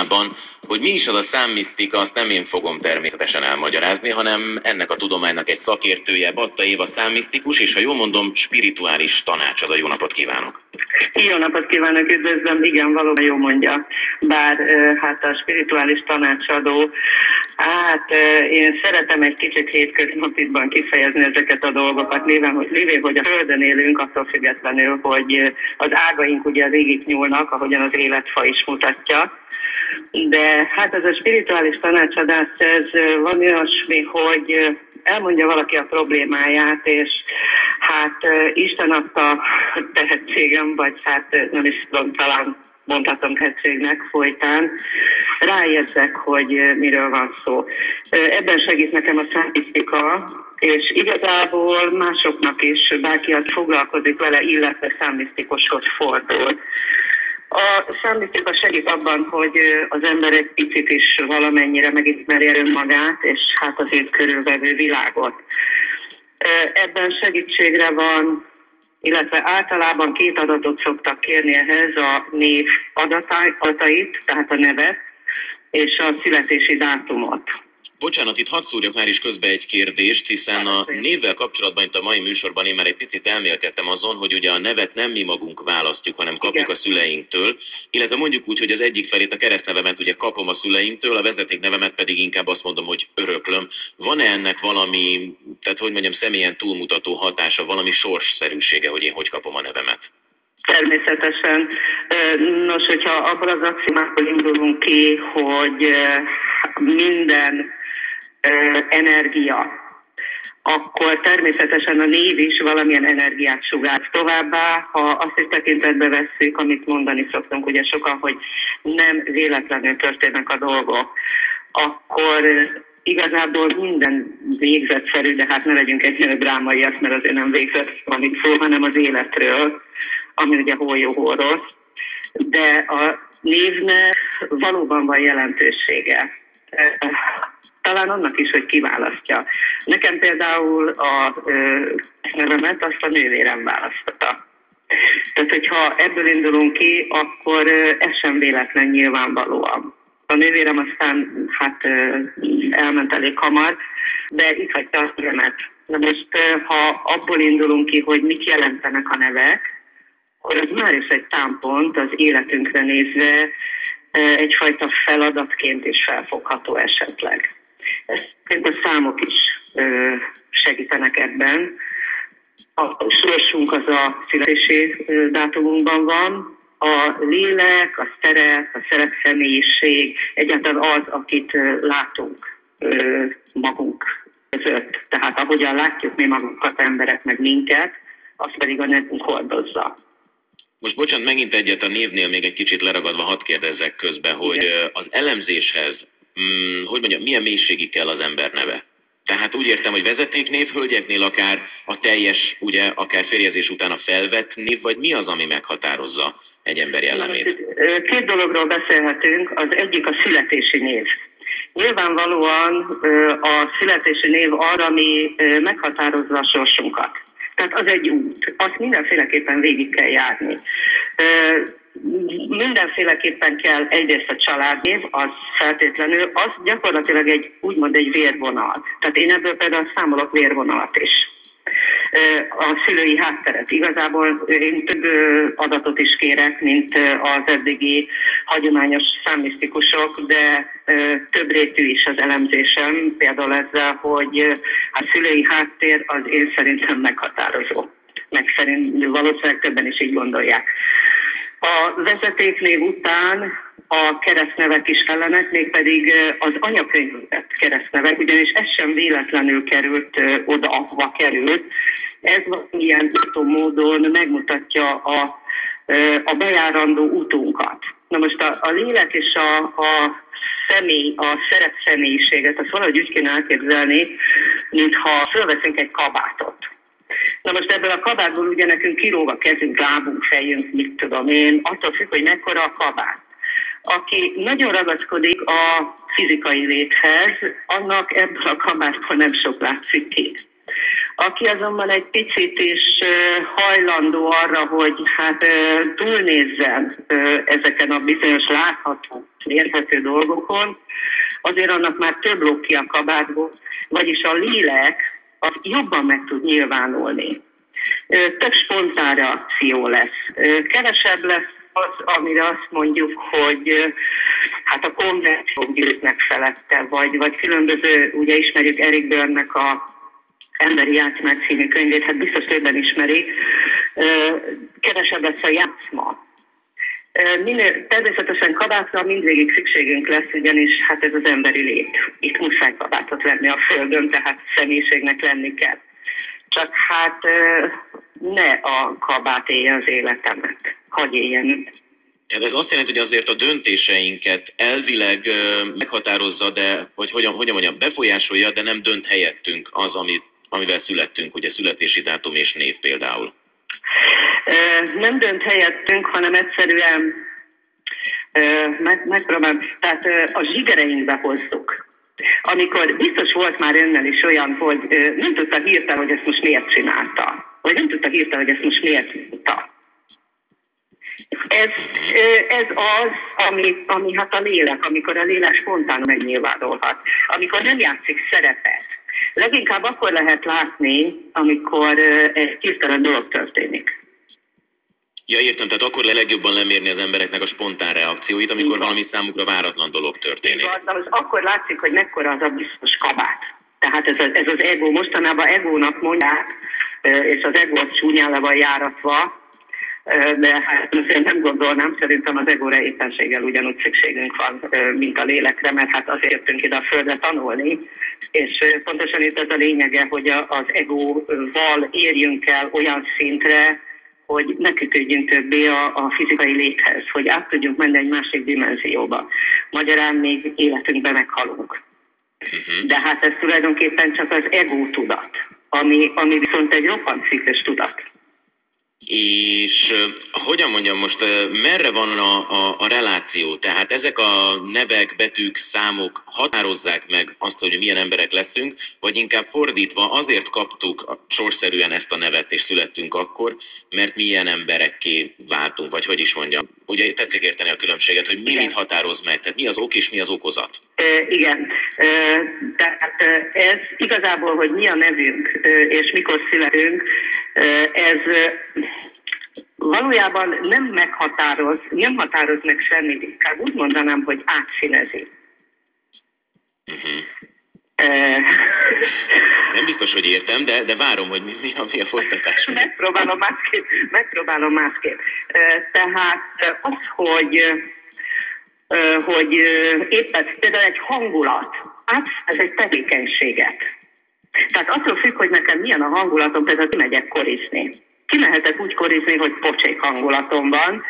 témában. Hogy mi is az a számmisztika, azt nem én fogom természetesen elmagyarázni, hanem ennek a tudománynak egy szakértője, Batta Éva számmisztikus, és ha jól mondom, spirituális tanácsadó. Jó napot kívánok! Jó napot kívánok, üdvözlöm, igen, valóban jó mondja. Bár hát a spirituális tanácsadó, én szeretem egy kicsit hétköznapitban kifejezni ezeket a dolgokat, lévén, hogy a Földön élünk, attól függetlenül, hogy az ágaink ugye végig nyúlnak, ahogyan az életfa is mutatja. De hát ez a spirituális tanácsadás, ez van olyasmi, hogy elmondja valaki a problémáját, és hát Isten adta tehetségem, vagy hát nem is tudom, talán mondhatom tehetségnek folytán, ráérzek, hogy miről van szó. Ebben segít nekem a számmisztika, és igazából másoknak is, bárki az foglalkozik vele, illetve számmisztikushoz fordul. A számmisztika segít abban, hogy az ember egy picit is valamennyire megismerje önmagát, és hát az őt körülvevő világot. Ebben segítségre van, illetve általában 2 adatot szoktak kérni ehhez, a név adatait, tehát a nevet, és a születési dátumot. Bocsánat, itt hadd szúrjak már is közbe egy kérdést, hiszen a névvel kapcsolatban itt a mai műsorban én már egy picit elmélkedtem azon, hogy ugye a nevet nem mi magunk választjuk, hanem kapjuk a szüleinktől, illetve mondjuk úgy, hogy az egyik felét, a keresztnevemet ugye kapom a szüleimtől, a vezetéknevemet pedig inkább azt mondom, hogy öröklöm. Van-e ennek valami, tehát hogy mondjam, személyen túlmutató hatása, valami sorsszerűsége, hogy én hogy kapom a nevemet? Természetesen. Nos, hogyha abban az aximából indulunk ki, hogy minden energia, akkor természetesen a név is valamilyen energiát sugárt. Továbbá, ha azt is tekintetbe vesszük, amit mondani szoktunk ugye sokan, hogy nem véletlenül történnek a dolgok, akkor igazából minden végzetszerű, de hát ne legyünk ennyire drámaiak, mert azért nem végzet van itt szó, hanem az életről, ami ugye hol rossz. De a névnek valóban van jelentősége. Talán annak is, hogy kiválasztja. Nekem például a nevemet azt a nővérem választotta. Tehát, hogyha ebből indulunk ki, akkor ez sem véletlen nyilvánvalóan. A nővérem aztán hát elment elég hamar, de itt hagyta a nevemet. Na most, ha abból indulunk ki, hogy mit jelentenek a nevek, akkor az már is egy támpont az életünkre nézve, egyfajta feladatként is felfogható esetleg. Ezt a számok is segítenek ebben. A sorsunk az a születési dátumunkban van, a lélek, a szerepszemélyiség, egyáltalán az, akit látunk magunk között. Tehát ahogyan látjuk mi magunkat, emberek, meg minket, azt pedig a nevünk hordozza. Most bocsánat, megint egyet a névnél még egy kicsit leragadva hadd kérdezzek közbe, hogy az elemzéshez, hogy mondjam, milyen mélységig kell az ember neve? Tehát úgy értem, hogy vezetéknév, hölgyeknél akár a teljes, ugye, akár férjezés után a felvett név, vagy mi az, ami meghatározza egy ember jellemét? 2 dologról beszélhetünk, az egyik a születési név. Nyilvánvalóan a születési név arra, ami meghatározza a sorsunkat. Tehát az egy út, azt mindenféleképpen végig kell járni. Mindenféleképpen kell egyrészt a családnév, az feltétlenül, az gyakorlatilag úgymond egy vérvonal. Tehát én ebből például számolok vérvonalat is. A szülői hátteret. Igazából én több adatot is kérek, mint az eddigi hagyományos számmisztikusok, de több rétű is az elemzésem, például ezzel, hogy a szülői háttér az én szerintem meghatározó. Valószínűleg többen is így gondolják. A vezetéknév után a keresztnevek is kellenek, mégpedig az anyakönyvben keresztnevek, ugyanis ez sem véletlenül került oda, ahova került. Ez valamilyen módon megmutatja a bejárandó utunkat. Na most a lélek és a személy, a szerepszemélyiséget, azt valahogy úgy kéne elképzelni, mintha fölveszünk egy kabátot. Na most ebből a kabátból ugye nekünk kilóg a kezünk, lábunk, fejünk, mit tudom én, attól függ, hogy mekkora a kabát. Aki nagyon ragaszkodik a fizikai léthez, annak ebből a kabátból nem sok látszik ki. aki azonban egy picit is hajlandó arra, hogy hát túlnézzen ezeken a bizonyos látható, érthető dolgokon, azért annak már több lóg ki a kabátból, vagyis a lélek az jobban meg tud nyilvánulni. Több spontán reakció lesz. Kevesebb lesz az, amire azt mondjuk, hogy hát a konvenciók győznek felette, vagy különböző, ugye ismerjük Eric Berne-nek a Emberi Játszmák című könyvét, hát biztos többen ismeri, kevesebb lesz a játszma. Természetesen kabátra mindvégig szükségünk lesz, ugyanis hát ez az emberi lét. Itt muszáj kabátot venni a földön, tehát személyiségnek lenni kell. Csak hát ne a kabát élje az életemet, hagyj éljen. Ez azt jelenti, hogy azért a döntéseinket elvileg meghatározza, de hogy hogyan mondjam, befolyásolja, de nem dönt helyettünk az, amivel születtünk, ugye születési dátum és név például. Nem dönt helyettünk, hanem egyszerűen megpróbálom, tehát a zsigereinkbe hozzuk. Amikor biztos volt már önnel is olyan, hogy nem tudta hirtelen, hogy ezt most miért csinálta, vagy nem tudta hirtelen, hogy ezt most miért mondta. Ez az, ami hát a lélek, amikor a lélek spontán megnyilvánulhat, amikor nem játszik szerepet. Leginkább akkor lehet látni, amikor egy hirtelen dolog történik. Ja, értem, tehát akkor legjobban lemérni az embereknek a spontán reakcióit, amikor valami számukra váratlan dolog történik. Az akkor látszik, hogy mekkora az a biztos kabát. Tehát ez az ego, mostanában egónak mondják, és az ego az csúnyán le van járatva, de hát azért nem gondolnám, szerintem az egóra éppenséggel ugyanúgy szükségünk van, mint a lélekre, mert hát azért jöttünk ide a földre tanulni, és pontosan itt ez a lényege, hogy az egóval érjünk el olyan szintre, hogy ne kötődjünk többé a fizikai léthez, hogy át tudjunk menni egy másik dimenzióba. Magyarán még életünkben meghalunk. De hát ez tulajdonképpen csak az ego tudat, ami viszont egy roppant szűkös tudat. És hogyan mondjam most, merre van a reláció? Tehát ezek a nevek, betűk, számok határozzák meg azt, hogy milyen emberek leszünk, vagy inkább fordítva azért kaptuk sorszerűen ezt a nevet és születtünk akkor, mert milyen emberekké váltunk, vagy hogy is mondjam. Ugye tetszik érteni a különbséget, hogy mi mit határoz meg, tehát mi az ok és mi az okozat? Igen, tehát ez igazából, hogy mi a nevünk és mikor születünk, ez valójában nem határoz meg semmit, inkább úgy mondanám, hogy átszínezi. Nem biztos, hogy értem, de várom, hogy mi a folytatás. Megpróbálom másképp. Tehát az, hogy éppen például egy hangulat, ez egy tevékenységet. Tehát attól függ, hogy nekem milyen a hangulatom, például kimegyek korizni. Kimehetek úgy korizni, hogy pocsék hangulatom van,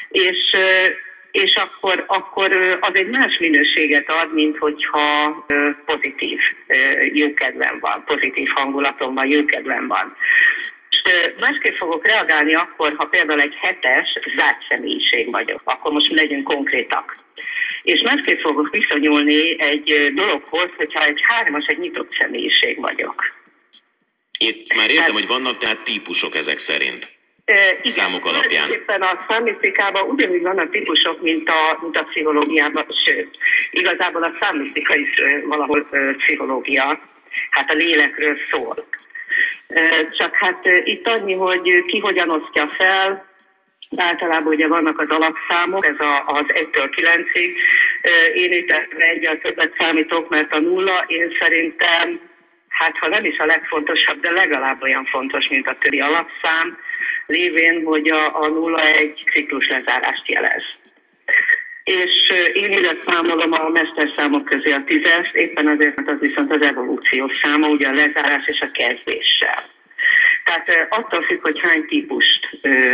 és akkor az egy más minőséget ad, mint hogyha pozitív jókedvem van, pozitív hangulatom van, jókedvem van. És másképp fogok reagálni akkor, ha például egy 7-es zárt személyiség vagyok, akkor most legyünk konkrétak. És másképp fogok viszonyulni egy dologhoz, hogyha egy 3-as, egy nyitott személyiség vagyok. Itt már értem, hogy vannak tehát típusok ezek szerint. Igen, számok alapján. Éppen a számisztikában ugyanúgy vannak típusok, mint a pszichológiában, sőt, igazából a számisztika is valahol pszichológia, hát a lélekről szól. Csak hát itt annyi, hogy ki hogyan osztja fel, általában ugye vannak az alapszámok, ez az 1-től 9-ig. Én itt egyel többet számítok, mert a 0 én szerintem, hát ha nem is a legfontosabb, de legalább olyan fontos, mint a többi alapszám, lévén, hogy a 0 egy ciklus lezárást jelez. És én ide számolom a mesterszámok közé a 10-est, éppen azért, mert az viszont az evolúciós száma, ugye a lezárás és a kezdéssel. Tehát attól függ, hogy hány típust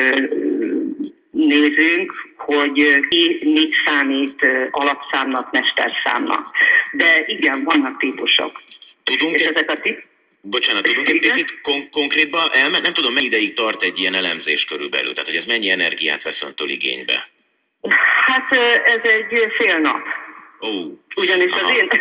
nézünk, hogy ki mit számít alapszámnak, mesterszámnak. De igen, vannak típusok. Tudunk egy picit konkrétban elmenni? Nem tudom, mennyi ideig tart egy ilyen elemzés körülbelül, tehát hogy ez mennyi energiát vesz öntől igénybe? Hát ez egy fél nap. Ugyanis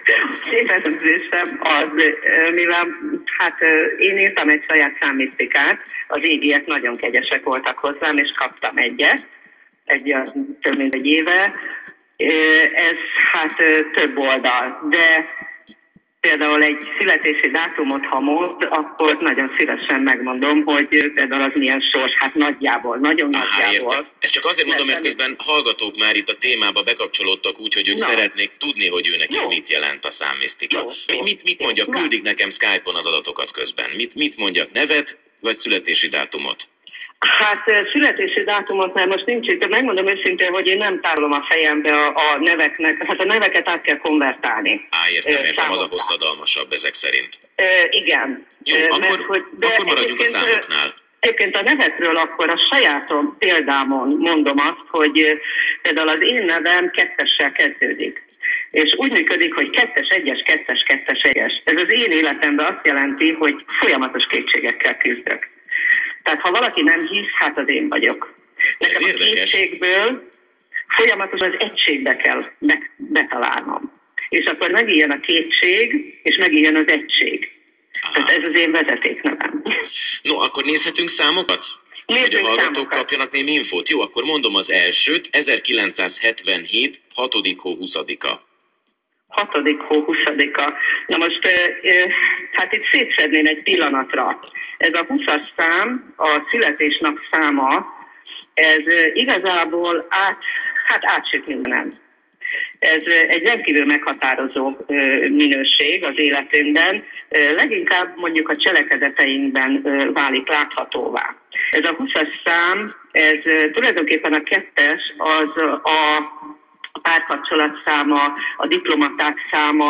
szép elemzésem az, mivel hát én írtam egy saját számisztikát, az égiek nagyon kegyesek voltak hozzám, és kaptam egyet, több mint egy éve. Ez hát több oldal, de például egy születési dátumot, ha mond, akkor nagyon szívesen megmondom, hogy például az milyen sors, hát nagyjából, nagyon nagyjából. Értem. Ezt csak azért mondom, mert közben hallgatók már itt a témába bekapcsolódtak úgy, hogy ők szeretnék tudni, hogy ő nekik mit jelent a számmisztika. Mit mondjak? Küldik nekem Skype-on az adatokat közben. Mit mondjak? Nevet vagy születési dátumot? Hát születési dátumot már most nincs itt, de megmondom őszintén, hogy én nem tárolom a fejembe a neveknek, hát a neveket át kell konvertálni. Értem, az a hosszadalmasabb ezek szerint. Igen. Jó, akkor maradjunk a számoknál. Egyébként a nevekről akkor a sajátom példámon mondom azt, hogy például az én nevem 2-essel kezdődik. És úgy működik, hogy 2-es, 1-es, 2-es, 2-es, 1-es. Ez az én életemben azt jelenti, hogy folyamatos kétségekkel küzdök. Tehát ha valaki nem hisz, hát az én vagyok. Nekem a kétségből folyamatosan az egységbe kell betalálnom. És akkor megijön a kétség, és megijön az egység. Tehát ez az én vezetéknevem. No, akkor nézhetünk számokat? Hogy a hallgatók kapjanak némi infót. Jó, akkor mondom az elsőt. 1977. 6. hó 20-a. 6. hó 20-a. Na most, hát itt szétszedném egy pillanatra. Ez a 20-as szám, a születésnap száma, ez igazából átsüt mindenem. Ez egy rendkívül meghatározó minőség az életünkben, leginkább mondjuk a cselekedeteinkben válik láthatóvá. Ez a 20-as szám, ez tulajdonképpen a 2-es, az a párkapcsolat száma, a diplomaták száma,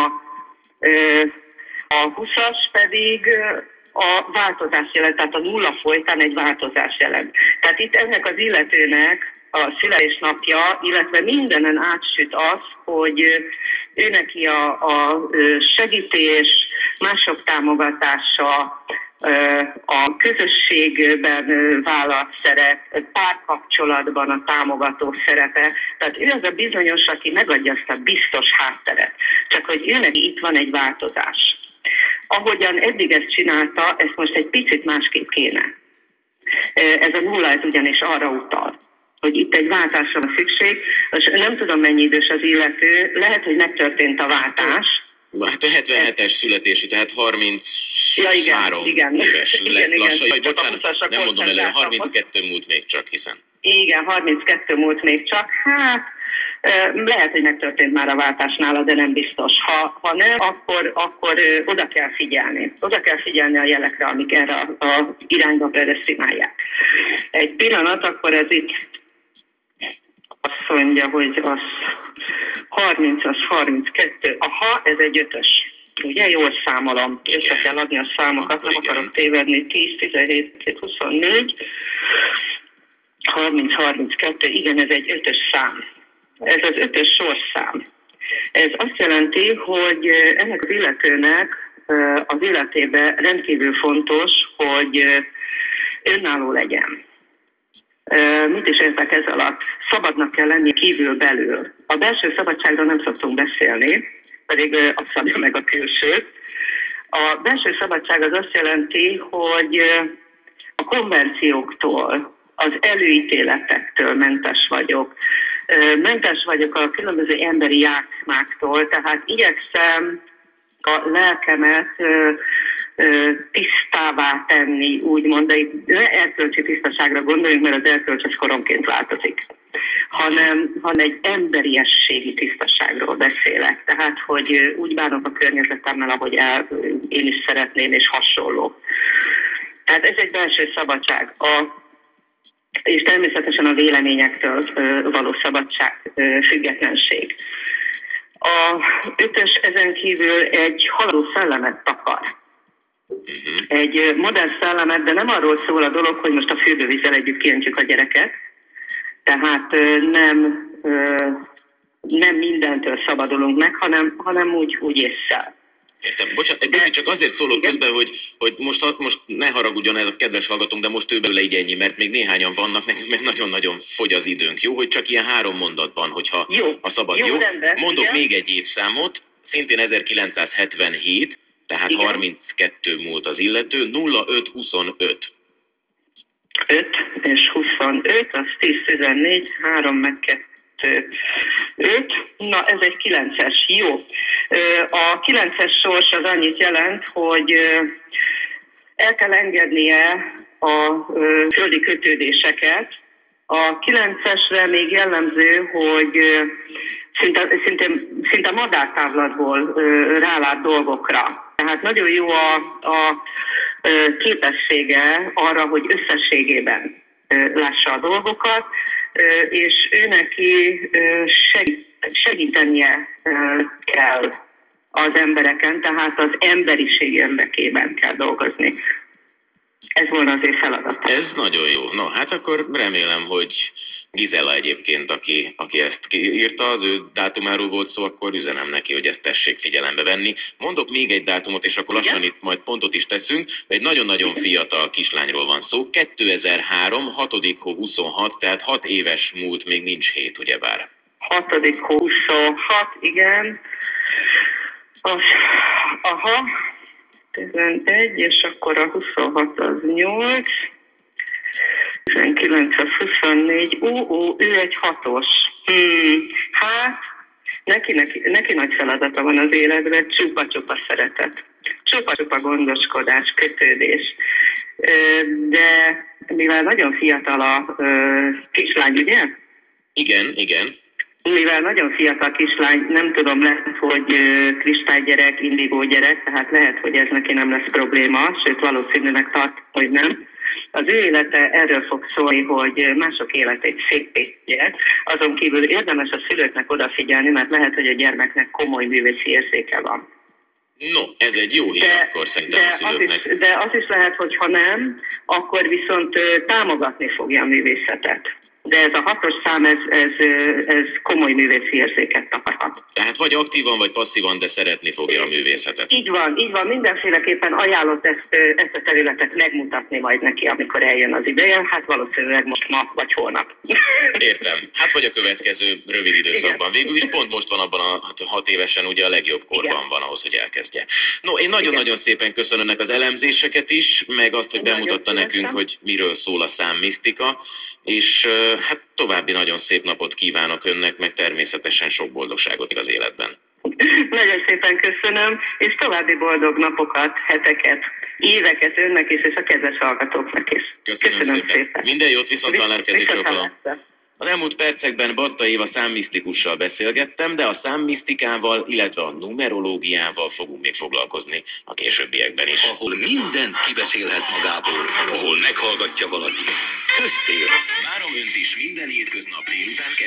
a 20-as pedig a változás jelent, tehát a nulla folytán egy változás jelent. Tehát itt ennek az illetőnek a születésnapja, illetve mindenen átsüt az, hogy ő neki a segítés, mások támogatása, a közösségben vállalt szerep, párkapcsolatban a támogató szerepe. Tehát ő az a bizonyos, aki megadja azt a biztos hátteret. Csak hogy őnek itt van egy változás. Ahogyan eddig ezt csinálta, ezt most egy picit másképp kéne. Ez a nulla, ez ugyanis arra utal, hogy itt egy váltásra van szükség. Most nem tudom, mennyi idős az illető, lehet, hogy megtörtént a váltás. Hát a 77-es születésű, tehát 33 éves lesz lassan. Jaj, bocsánat, nem mondom előre, 32 múlt még csak, hiszen. Igen, 32 múlt még csak. Hát lehet, hogy megtörtént már a váltás nála, de nem biztos. Ha nem, akkor oda kell figyelni. Oda kell figyelni a jelekre, amik erre az irányba predesztinálják. Egy pillanat, akkor ez itt azt mondja, hogy az 30-as, 32, aha, ez egy 5-ös. Ugye, jól számolom. Össze kell adni a számokat, nem akarok tévedni. 10, 17, 24, 30, 32, igen, ez egy 5-ös szám. Ez az 5-ös sorszám. Ez azt jelenti, hogy ennek az illetőnek az életében rendkívül fontos, hogy önálló legyen. Mit is értek ez alatt? Szabadnak kell lenni kívül-belül. A belső szabadságról nem szoktunk beszélni, pedig azt szabja meg a külső. A belső szabadság az azt jelenti, hogy a konvencióktól, az előítéletektől mentes vagyok. Mentes vagyok a különböző emberi játszmáktól, tehát igyekszem a lelkemet tisztává tenni, úgymond, de itt ne erkölcsi tisztaságra gondoljunk, mert az erkölcs az koronként változik, hanem egy emberiességi tisztaságról beszélek. Tehát, hogy úgy bánok a környezetemmel, ahogy én is szeretném, és hasonló. Tehát ez egy belső szabadság. És természetesen a véleményektől való szabadság, függetlenség. A 5-ös ezen kívül egy haladó szellemet takar. Egy modern szellemet, de nem arról szól a dolog, hogy most a fürdővízzel együtt kiöntjük a gyereket. Tehát nem mindentől szabadulunk meg, hanem úgy ésszel. Értem. Bocsánat, egy picit csak azért szólok közben, hogy most ne haragudjon ez a kedves hallgatónk, de most ő belőle így ennyi, mert még néhányan vannak, nekünk meg nagyon-nagyon fogy az időnk. Jó, hogy csak ilyen 3 mondatban, hogyha jó, ha szabad. Jó? Rendben, Mondok igen. még egy évszámot, szintén 1977, tehát Igen. 32 múlt az illető, 0525. 5 és 25, az 10, 14, 3 meg 2, 5. Na, ez egy 9-es, jó. A 9-es sors az annyit jelent, hogy el kell engednie a földi kötődéseket. A 9-esre még jellemző, hogy szinte madártávlatból rálát dolgokra. Tehát nagyon jó a képessége arra, hogy összességében lássa a dolgokat, és ő neki segítenie kell az embereken, tehát az emberiség érdekében kell dolgozni. Ez volna az ő feladata. Ez nagyon jó. No, hát akkor remélem, hogy Gizella egyébként, aki ezt írta, az ő dátumáról volt szó, akkor üzenem neki, hogy ezt tessék figyelembe venni. Mondok még egy dátumot, és akkor lassan itt majd pontot is teszünk. Egy nagyon-nagyon fiatal kislányról van szó. 2003, 6. hó 26, tehát 6 éves múlt, még nincs 7, ugyebár. 6. hó 26, igen. Aha, 11, és akkor a 26 az 8. 19 az 24, ő egy 6-os. Hát, neki nagy feladata van az életben, csupa-csupa szeretet. Csupa-csupa gondoskodás, kötődés. De mivel nagyon fiatal a kislány, ugye? Igen. Mivel nagyon fiatal kislány, nem tudom, lehet, hogy kristálygyerek, indigó gyerek, tehát lehet, hogy ez neki nem lesz probléma, sőt valószínűleg tart, hogy nem. Az ő élete erről fog szólni, hogy mások életét szépítje. Azon kívül érdemes a szülőknek odafigyelni, mert lehet, hogy a gyermeknek komoly művészi érzéke van. No, ez egy jó hír akkor szerintem a szülőknek. De az is lehet, hogy ha nem, akkor viszont támogatni fogja a művészetet. De ez a 6-os szám, ez komoly művészi érzéket takarhat. Tehát vagy aktívan, vagy passzívan, de szeretni fogja a művészetet. Így van. Mindenféleképpen ajánlott ezt a területet megmutatni majd neki, amikor eljön az ideje. Hát valószínűleg most ma, vagy holnap. Értem. Hát vagy a következő rövid időszakban. Igen. Végül is pont most van abban a 6 évesen, ugye a legjobb korban van ahhoz, hogy elkezdje. No, én nagyon-nagyon szépen köszönöm önnek az elemzéseket is, meg azt, hogy bemutatta nekünk, hogy miről szól a számmisztika, és hát további nagyon szép napot kívánok önnek, meg természetesen sok boldogságot az életben. Nagyon szépen köszönöm, és további boldog napokat, heteket, éveket önnek is, és a kedves hallgatóknak is. Köszönöm szépen. Minden jót, viszontlátásra, csókolom. Az elmúlt percekben Batta Éva számmisztikussal beszélgettem, de a számmisztikával, illetve a numerológiával fogunk még foglalkozni a későbbiekben is. Ahol mindent kibeszélhet magából, ahol meghallgatja valaki. Köztér. Várom önt is minden hétköznap délután